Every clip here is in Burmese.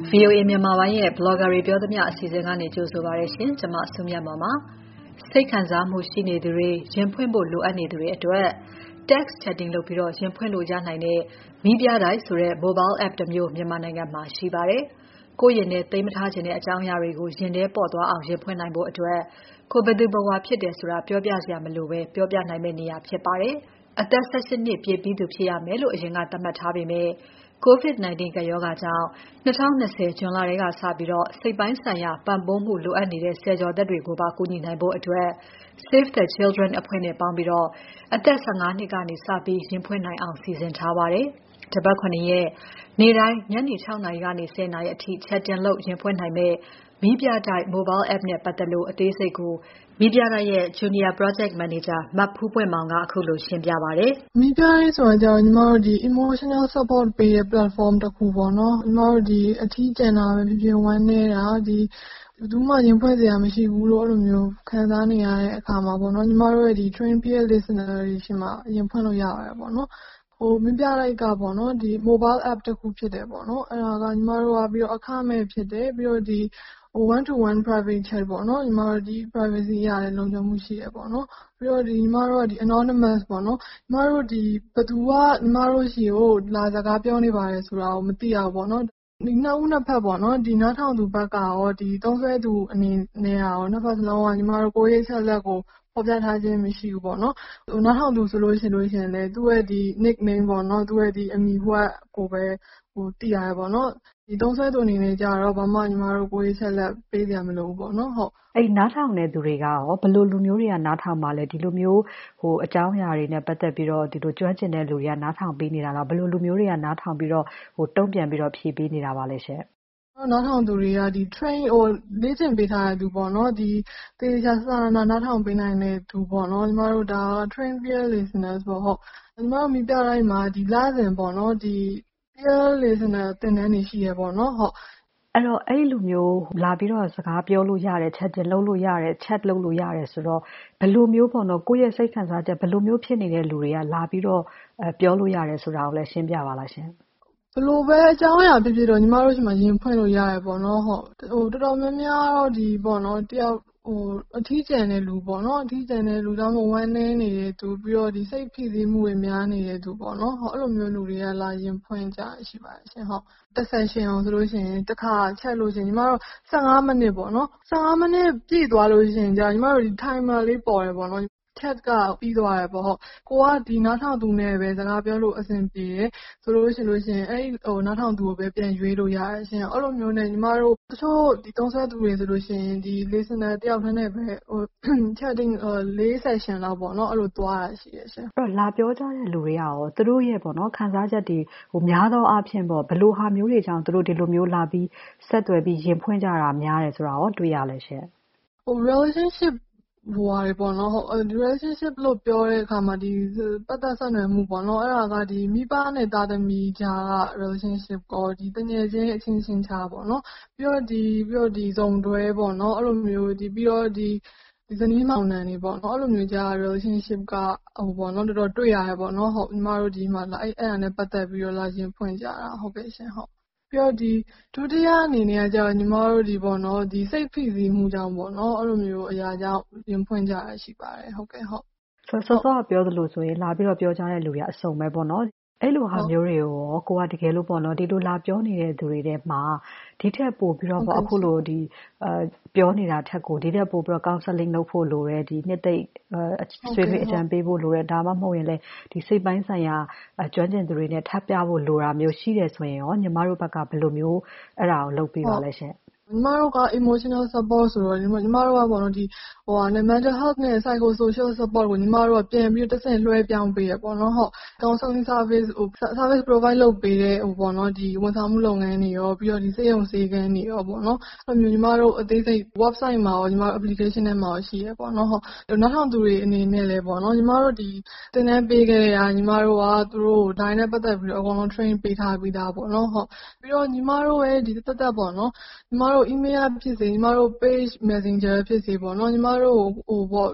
VOA မြန်မာပိုင်းရဲ့ Blogger တွေပြောသမျှအစီအစဉ်ကနေကြိုဆိုပါရစေရှင်။ကျွန်မစုမြတ်မောင်ပါ။စိတ်ခံစားမှုရှိနေသူတွေရင်ဖွင့်ဖို့လိုအပ်နေသူတွေအတွက် text chatting လုပ်ပြီးရင်ဖွင့်လို့ရနိုင်တဲ့မီးပြတိုက်ဆိုတဲ့ mobile app တစ်မျိုးမြန်မာနိုင်ငံမှာရှိပါတယ်။ကိုယ့်ရင်ထဲသိမ်းမထားခြင်းတဲ့အကြောင်းအရာတွေကိုရင်ထဲပေါ်သွားအောင်ရင်ဖွင့်နိုင်ဖို့အတွက်ကိုယ်ဘယ်သူဘယ်ဝါဖြစ်တယ်ဆိုတာပြောပြစရာမလိုဘဲပြောပြနိုင်မယ့်နေရာဖြစ်ပါတယ်။အသက် 18 နှစ်ပြည့်ပြီးသူဖြစ်ရမယ်လို့အရင်ကသတ်မှတ်ထားပေမဲ့COVID-19 ကပ်ရောဂါကြောင့်2020 ဇွန်လထဲကစပြီးစိတ်ပိုင်းဆိုင်ရာပံ့ပိုးမှုလိုအပ်နေတဲ့ဆယ်ကျော်သက်တွေကိုပါကူညီနိုင်ဖို့အတွက် Save the Children အဖွဲ့နဲ့ပေါင်းပြီးအသက် 15 နှစ်ကနေစပြီးရင်ဖွင့်နိုင်အောင်စီစဉ်ထားပါတယ်။တပတ် 7 ရက်နေ့တိုင်းညနေ 6 နာရီကနေ 10 နာရီအထိ chatting လုပ်ရင်ဖွင့်နိုင်မယ့်မီးပြတိုက် mobile app နဲ့ပတ်သက်လို့အသေးစိတ်ကိုမီးပြတိုက်ရဲ့ Junior Project Manager မဖူးပွင့်မောင်ကအခုလိုရှင်းပြပါတယ်။မီးပြတိုက်ဆိုတာကြောင့်ညီမတို့ဒီ emotional support ပေးတဲ့ platform တစ်ခုပေါ့နော်။ညီမတို့ဒီအထီးကျန်တာပဲဖြစ်ဖြစ်ဝမ်းနေတာဒီဘယ်သူမှရင်ဖွင့်စရာမရှိဘူးလို့အဲ့လိုမျိုးခံစားနေရတဲ့အခါမှာပေါ့နော်ညီမတို့ရဲ့ဒီ train peer listener တွေရှိမှရင်ဖွင့်လို့ရပါတယ်ပေါ့နော်မင်းပြလိုက်ကပေါ့နော်ဒီ mobile app တစ်ခုဖြစ်တယ်ပေါ့နော်အဲ့ဒါကညီမတို့ကပြီးတော့အခမဲ့ဖြစ်တယ်ပြီးတော့ဒီone to one private chat ပေါ့နော်ညီမတို့ဒီ privacy ရတဲ့လုံခြုံမှုရှိရပေါ့နော်ပြီးတော့ဒီညီမတို့ကဒီ anonymous ပေါ့နော်ညီမတို့ဒီဘယ်သူကညီမတို့ရှိကိုလာစကားပြောနေပါတယ်ဆိုတာကိုမသိရဘူးပေါ့နော်ဒီနှစ်ဦးနှစ်ဖက်ပေါ့နော်ဒီနားထောင်သူဘက်ကရောဒီသုံးဆွဲသူအနေနဲ့ရောနှစ်ဖက်စလုံးကညီမတို့ကိုယ်ရေးချက်လက်ကိုဖော်ပြထားခြင်းမရှိဘူးပေါ့နော်နားထောင်သူဆိုလို့ရှိရင်လည်းသူ့ရဲ့ဒီ nickname ပေါ့နော်သူ့ရဲ့ဒီအမည်ဘွဲ့ကိုပဲသိရတယ်ပေါ့နော်ဒီသုံးဆွဲသူအနေနဲ့ကြတော့ဘာမှညီမတို့ကိုယ်ရေးချက်လက်ပေးကြမလို့ပေါ့နော်ဟုတ်အဲ့နားထောင်တဲ့သူတွေကရောဘယ်လိုလူမျိုးတွေကနားထောင်ပါလဲဒီလိုမျိုးအကြောင်းအရာတွေနဲ့ပတ်သက်ပြီးတော့ဒီလိုကျွမ်းကျင်တဲ့လူတွေကနားထောင်ပေးနေတာလားဘယ်လိုလူမျိုးတွေကနားထောင်ပြီးတော့တုံ့ပြန်ပြီးတော့ဖြေပေးနေတာပါလဲရှင်နားထောင်သူတွေကဒီ train လေ့ကျင့်ပေးထားတဲ့သူပေါ့နော်ဒီတေချာစာနားထောင်ပေးနိုင်တဲ့သူပေါ့နော်ညီမတို့ဒါ train peer listeners ပေါ့ဟုတ်ညီမတို့မိပြတိုင်းမှာဒီလစဉ်ပေါ့နော်ဒီ peer listener သင်တန်းတွေရှိရပေါ့နော်ဟုတ်အဲ့တော့အဲ့လူမျိုးလာပြီးတော့စကားပြောလို့ရတယ် chat လုပ်လို့ရတယ် chat လုပ်လို့ရတယ်ဆိုတော့ဘယ်လိုမျိုးပေါ့နော်ကိုယ့်ရဲ့စိတ်ခံစားချက်ဘယ်လိုမျိုးဖြစ်နေတဲ့လူတွေကလာပြီးတော့ပြောလို့ရတယ်ဆိုတာကိုလည်းရှင်းပြပါလားရှင်ဘလို့ပဲအကြောင်းအရာဖြစ်ဖြစ်တော့ညီမတို့ရှိမှရင်ဖွင့်လို့ရတယ်ပေါ့နော်ဟုတ်တော်တော်များများတော့ဒီပေါ့နော်တယောက်အထီးကျန်တဲ့လူပေါ့နော်အထီးကျန်တဲ့လူတော့ဝမ်းနေနေတဲ့သူပြီးတော့ဒီစိတ်ဖိစီးမှုတွေများနေတဲ့သူပေါ့နော်ဟုတ်အဲ့လိုမျိုးလူတွေကလာရင်ဖွင့်ကြရှိပါတယ်ရှင်ဟုတ်တစ်ဆက်ရှင်အောင်ဆိုလို့ရှိရင်တစ်ခါချက်လို့ရှိရင်ညီမတို့15မိနစ်ပေါ့နော်15မိနစ်ပြည့်သွားလို့ရှိရင်ကြာညီမတို့ဒီ timer လေးပေါ်တယ်ပေါ့နော်chat ကပြီးသွားတယ်ပေါ့ဟုတ်ကိုကဒီနားထောင်သူနဲ့ပဲစကားပြောလို့အဆင်ပြေတယ်ဆိုလို့ရှိရင်အဲ့နားထောင်သူကိုပဲပြန်ရွေးလို့ရတယ်ရှင်အဲ့လိုမျိုးနဲ့ညီမတို့တချို့ဒီသုံးဆွဲသူတွေဆိုလို့ရှိရင်ဒီ listener တယောက်တည်းနဲ့ပဲ chatting 4 session လောက်ပေါ့နော်အဲ့လိုသွားတာရှိရရှင်အဲ့တော့လာပြောကြတဲ့လူတွေကရောသူတို့ရဲ့ပေါ့နော်ခံစားချက်တွေများသောအားဖြင့်ပေါ့ဘယ်လိုဟာမျိုးတွေကြောင့်သူတို့ဒီလိုမျိုးလာပြီးဆက်သွယ်ပြီးရင်ဖွင့်ကြတာများတယ်ဆိုတာရောတွေ့ရလဲရှင် relationship ဟိုဟာတွေပေါ့နော်ဟုတ် relationship လို့ပြောတဲ့အခါမှာဒီပတ်သက်ဆက်နွယ်မှုပေါ့နော်အဲ့ဒါကဒီမိဘနဲ့သားသမီးကြားက relationship ကိုဒီတငယ်ချင်းအချင်းချင်းကြားပေါ့နော်ပြီးတော့ဒီဇုံတွဲပေါ့နော်အဲ့လိုမျိုးဒီပြီးတော့ဒီဇနီးမောင်နှံတွေပေါ့နော်အဲ့လိုမျိုးကြား relationship ကဟိုပေါ့နော်တော်တော်တွေ့ရတယ်ပေါ့နော်ဟုတ်ညီမတို့ဒီမှာအဲ့ဒါနဲ့ပတ်သက်ပြီးတော့လာရင်ဖွင့်ကြတာဟုတ်ကဲ့ရှင်ဟုတ်ပြီးတော့ဒီဒုတိယအနေနဲ့ကျတော့ညီမတို့ဒီပေါ့နော်ဒီစိတ်ဖိစီးမှုကြောင့်ပေါ့နော်အဲ့လိုမျိုးအရာကြောင့်ရင်ဖွင့်ကြရရှိပါတယ်ဟုတ်ကဲ့ဟုတ်စောစောကပြောသလိုဆိုရင်လာပြီးတော့ပြောကြတဲ့လူတွေအစုံပဲပေါ့နော်အဲ့လိုဟာမျိုးတွေကိုရောကိုကတကယ်လို့ပေါ့နော်ဒီလိုလာပြောနေတဲ့သူတွေထဲမှာဒီထက်ပိုပြီးတော့ပေါ့အခုလိုဒီပြောနေတာထက်ကိုဒီထက်ပိုပြီးတော့ counseling လုပ်ဖို့လိုတယ်ဒီနှစ်သိမ့်ဆွေးနွေးအကြံပေးဖို့လိုတယ်ဒါမှမဟုတ်ရင်လည်းဒီစိတ်ပိုင်းဆိုင်ရာကျွမ်းကျင်သူတွေနဲ့ထပ်ပြဖို့လိုတာမျိုးရှိတယ်ဆိုရင်ရောညီမတို့ဘက်ကဘယ်လိုမျိုးအဲ့ဒါကိုလုပ်ပေးပါလဲရှင်ညီမတို့က emotional support ဆိုတော့ညီမတို့ကပေါ့နော်ဒီmental health နဲ့ psycho social support ကိုညီမတို့ကပြန်ပြီးတစ်ဆင့်လွှဲပြောင်းပေးရပေါ့နော်ဟုတ် counseling service service provide လုပ်ပေးတဲ့ပေါ့နော်ဒီဝန်ဆောင်မှုလုပ်ငန်းတွေရောပြီးတော့ဒီစေယုံစေကန်းတွေရောပေါ့နော်အဲ့လိုမျိုးညီမတို့အသေးစိတ် website မှာရောညီမတို့ application ထဲမှာရောရှိရပေါ့နော်ဟုတ်နောက်ထောင်သူတွေအနေနဲ့လည်းပေါ့နော်ညီမတို့ဒီသင်တန်းပေးခဲ့တဲ့ညီမတို့ကသူတို့ဒိုင်းနဲ့ပတ်သက်ပြီးတော့အကုန်လုံး train ပေးထားပြီးသားပေါ့နော်ဟုတ်ပြီးတော့ညီမတို့ရဲ့ဒီတက်တက်ပေါ့နော်ညီမတို့ email ဖြစ်စေညီမတို့ page messenger ဖြစ်စေပေါ့နော်ညီမတို့ပေါ့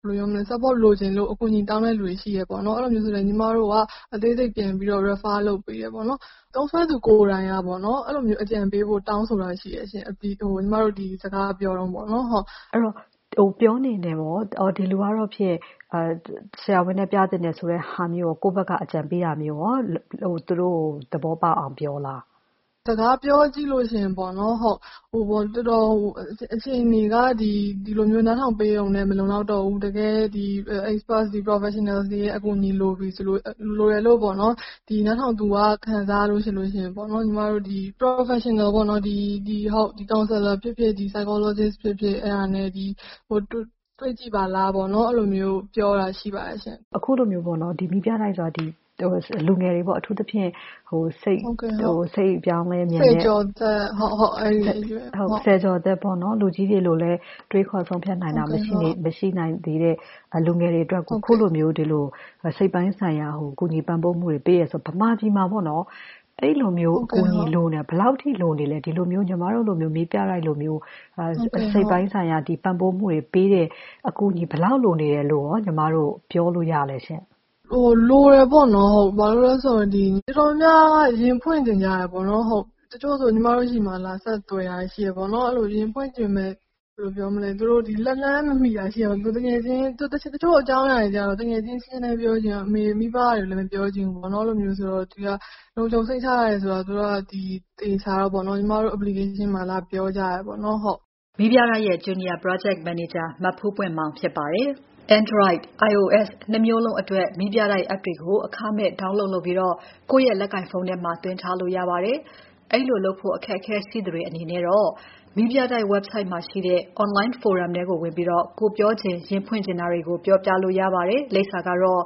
support လိုချင်လို့အကူအညီတောင်းတဲ့လူတွေရှိရပေါ့နော်အဲ့လိုမျိုးဆိုရင်ညီမတို့ကအသေးစိတ်ပြန်ပြီးတော့ refer လုပ်ပေးရပေါ့နော်သုံးဆွဲသူကိုယ်တိုင်ပေါ့နော်အဲ့လိုမျိုးအကြံပေးဖို့တောင်းဆိုတာရှိရရှင်ညီမတို့ဒီစကားပြောတော့ပေါ့နော်ဟုတ်အဲ့တော့ပြောနေတယ်ပေါ့ဒီလူကတော့ဖြစ်ဆရာဝန်နဲ့ပြတင်တယ်ဆိုတဲ့ဟာမျိုးကိုယ့်ဘက်ကအကြံပေးတာမျိုးရောသူတို့သဘောပေါက်အောင်ပြောလားစကားပြောကြည့်လို့ရှင်ပေါ့နော်ဟုတ်တော်တော်အခြေအနေကဒီလိုမျိုးနားထောင်ပေးရုံနဲ့မလုံလောက်တော့ဘူးတကယ်ဒီ experts ဒီ professionals တွေရဲ့အကူအညီလိုပြီးဆိုလို့လိုရလို့ပေါ့နော်ဒီနားထောင်သူကခံစားလို့ရှင်ပေါ့နော်ညီမတို့ဒီ professional ပေါ့နော်ဒီဟုတ်ဒီ counselor ဖြစ်ဖြစ်ဒီ psychologist ဖြစ်ဖြစ်အဲ့ဒါနဲ့ဒီတွေ့ကြည့်ပါလားပေါ့နော်အဲ့လိုမျိုးပြောတာရှိပါတယ်ရှင်အခုလိုမျိုးပေါ့နော်ဒီမိပြတိုင်းဆိုတာဒီလူငယ်တွေပေါ့အထူးသဖြင့်စိတ်ပြောင်းလဲမြန်တဲ့ကြော်သက်ဟုတ်အဲ့ဒီဟုတ်ဆယ်ကျော်သက်ပေါ့နော်လူကြီးတွေလိုလဲတွေးခေါ်ဆုံးဖြတ်နိုင်တာမရှိနိုင်သေးတဲ့လူငယ်တွေအတွက်ခုလိုမျိုးဒီလိုစိတ်ပိုင်းဆိုင်ရာကူညီပံ့ပိုးမှုတွေပေးရဆိုဗမာပြည်မှာပေါ့နော်အဲ့လိုမျိုးအကူအညီလိုနေဘယ်လောက်ထိလိုနေလဲဒီလိုမျိုးညီမတို့လိုမျိုးမေးပြလိုက်လိုမျိုးစိတ်ပိုင်းဆိုင်ရာဒီပံ့ပိုးမှုတွေပေးတဲ့အကူအညီဘယ်လောက်လိုနေတယ်လို့ရောညီမတို့ပြောလို့ရလဲရှင်လိုရပေါ့နော်ဟုတ်ဘာလို့လဲဆိုတော့ဒီတော်များကရင်ဖွင့်တင်ကြရပေါ့နော်ဟုတ်တချို့ဆိုညီမတို့ရှိမှလာဆက်တွေ့ရရှိရပေါ့နော်အဲ့လိုရင်ဖွင့်တင်မဲ့ဘယ်လိုပြောမလဲသူတို့ဒီလက်လန်းမမိတာရှိရသူတကယ်ချင်းတချို့အကြောင်းအရာတွေကြတော့တကယ်ချင်းရှင်းနေပြောချင်အမေမိဘတွေလည်းမပြောချင်ဘူးပေါ့နော်လိုမျိုးဆိုတော့ဒီကလုံခြုံစိတ်ချရတယ်ဆိုတော့သူတို့ကဒီတေချာတော့ပေါ့နော်ညီမတို့ application မှာလာပြောကြရပေါ့နော်ဟုတ်မိပြရဲ့ Junior Project Manager မဖူးပွင့်မောင်ဖြစ်ပါတယ်Android, iOS နှစ်မျိုးလုံးအတွက်မိပြတိုက် app တွေကိုအခမဲ့ download လုပ်ပြီးကိုယ့်ရဲ့လက်ကိုင်ဖုန်းထဲမှာသွင်းထားလို့ရပါတယ်။အဲ့လိုလုပ်ဖို့အခက်အခဲရှိသူတွေအနေနဲ့တော့မိပြတိုက် website မှာရှိတဲ့ online forum တွေကိုဝင်ပြီးကိုပြောချင်ရင်ဖွင့်ချင်တာတွေကိုပြောပြလို့ရပါတယ်။လိပ်စာကတော့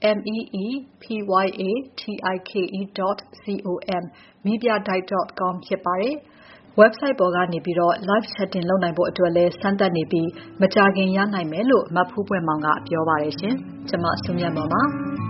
meepyatike.com meepyadite.com ဖြစ်ပါတယ်။ website ပေါ်ကနေပြီးlive chatting လုပ်နိုင်ဖို့အတွက်လည်းစမ်းသပ်နေပြီးမကြာခင်ရနိုင်မယ်လို့မဖူးပွင့်မောင်ကပြောပါတယ်ရှင်။ကျွန်မစုမြတ်မောင်ပါ